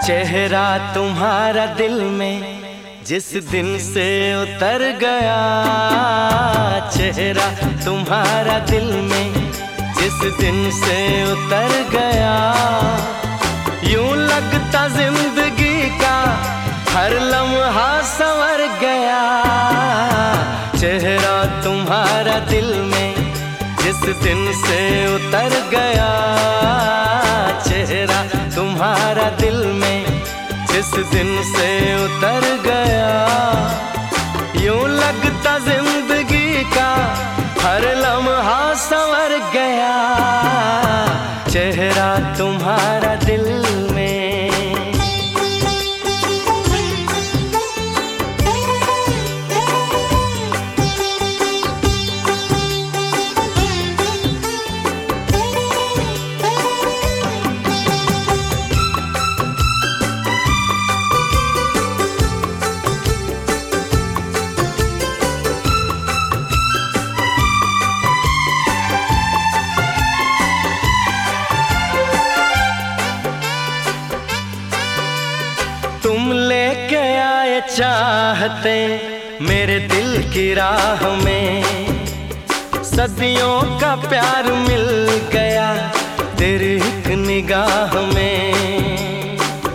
चेहरा तुम्हारा दिल में जिस दिन से उतर गया, चेहरा तुम्हारा दिल में जिस दिन से उतर गया, यूं लगता जिंदगी का हर लम्हा संवर गया। चेहरा तुम्हारा दिल में जिस दिन से उतर गया, चेहरा तुम्हारा दिल में जिस दिन से उतर गया, यूं लगता जिंदगी का हर लम्हा संवर गया। चेहरा तुम्हारा दिल में। तुम लेके आए चाहते मेरे दिल की राह में, सदियों का प्यार मिल गया तेरी एक निगाह में।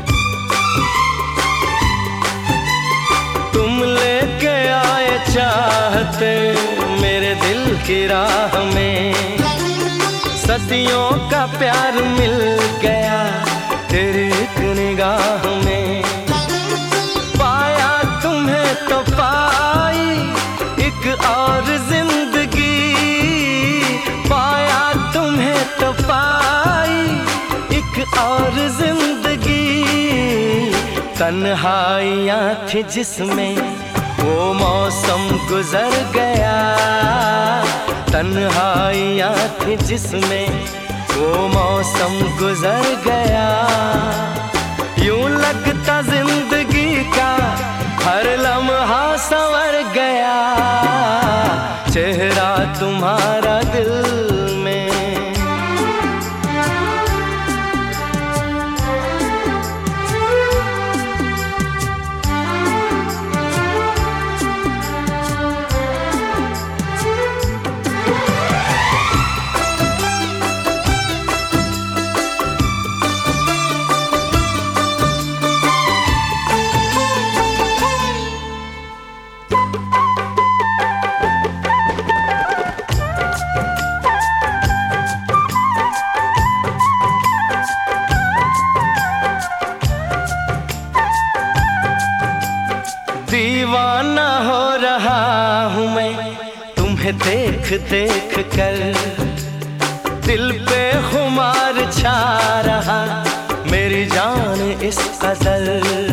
तुम लेके आए चाहते मेरे दिल की राह में, सदियों का प्यार मिल गया तेरी एक निगाह में। और जिंदगी पाया तुम्हें तो पाई एक और जिंदगी। तन्हाइयाँ थी जिसमें वो मौसम गुजर गया, तन्हाइयाँ थी जिसमें वो मौसम गुजर गया, यूं लगता जिंदगी का हर लम्हा संवर गया। चेहरा तुम्हारा दिल में। दीवाना हो रहा हूँ मैं तुम्हें देख देख कर, दिल पे खुमार छा रहा मेरी जान इस कदर।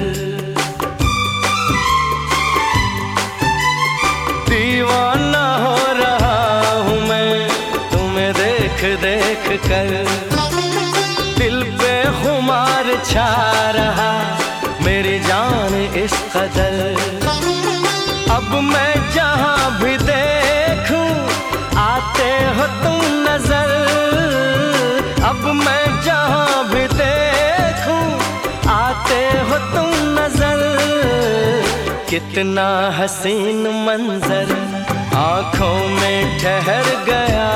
दीवाना हो रहा हूँ मैं तुम्हें देख देख कर, दिल पे खुमार छा रहा मेरी जान इस कदर। अब मैं जहाँ भी देखूं आते हो तुम नजर, अब मैं जहाँ भी देखूं आते हो तुम नजर। कितना हसीन मंजर आँखों में ठहर गया,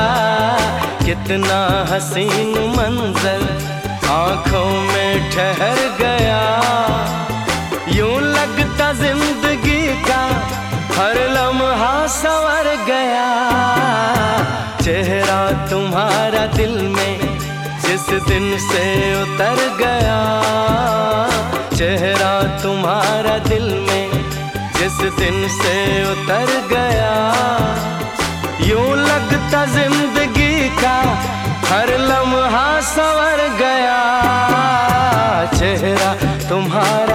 कितना हसीन मंजर आँखों में ठहर गया, यूं लगता जिंदगी का हर लम्हा संवर गया। चेहरा तुम्हारा दिल में जिस दिन से उतर गया, चेहरा तुम्हारा दिल में जिस दिन से उतर गया, यूं लगता जिंदगी का हर लम्हा संवर गया। चेहरा तुम्हारा